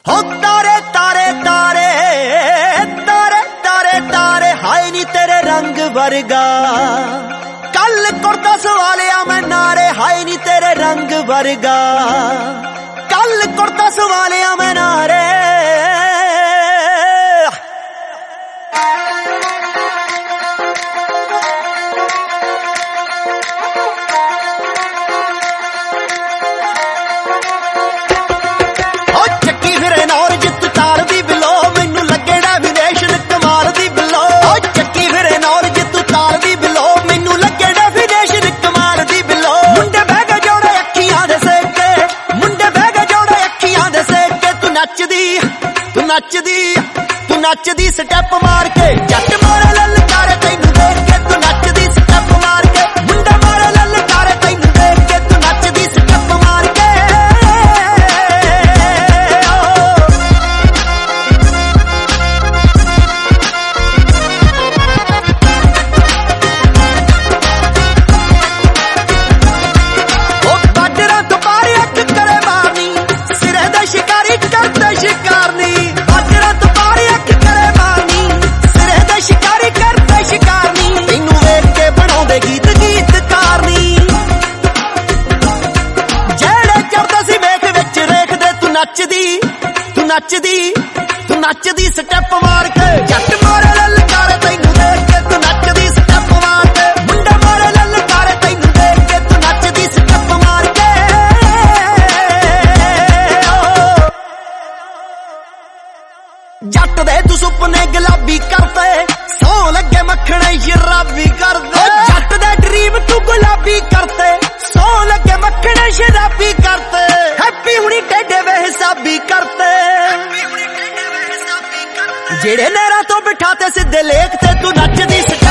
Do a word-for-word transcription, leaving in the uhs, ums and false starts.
हो तारे तारे तारे तारे तारे तारे हाय नी तेरे रंग वर्गा कल कुर्ता सवालिया मैं नारे हाय नी तेरे रंग वर्गा कल कुर्ता सवालिया मैं नारे तू नचदी तू नचदी स्टैप मार के जट मारे ललकारे तैनू देख के तू नचदी स्टैप मार के मुंडा मारे ललकारे तैनू देख के तू नचदी स्टैप मार के ओ बाडरा तो पारी अख करे मारनी सिरे दा शिकारी करदा शिकारनी गीत गीत कारनी जेड़े चढ़दा सी मेख विच रेखदे तू नचदी तू नचदी तू नचदी स्टैप मार के जट मारे ललकारे तैनू देख के तू नचदी स्टैप मार के मुंडा मारे ललकारे तैनू देख के तू नचदी स्टैप मार के जट दे तू सुपने गुलाबी करते सौ लगे मक्खने शराबी करते जट दे ड्रीम तू गुलाबी करते सौ लगे मक्खने शराबी करते हैप्पी हुनी टेढ़े वे हिसाबी करते जेड़े नहरा तो बिठाते सीधे लेखते तू नचदी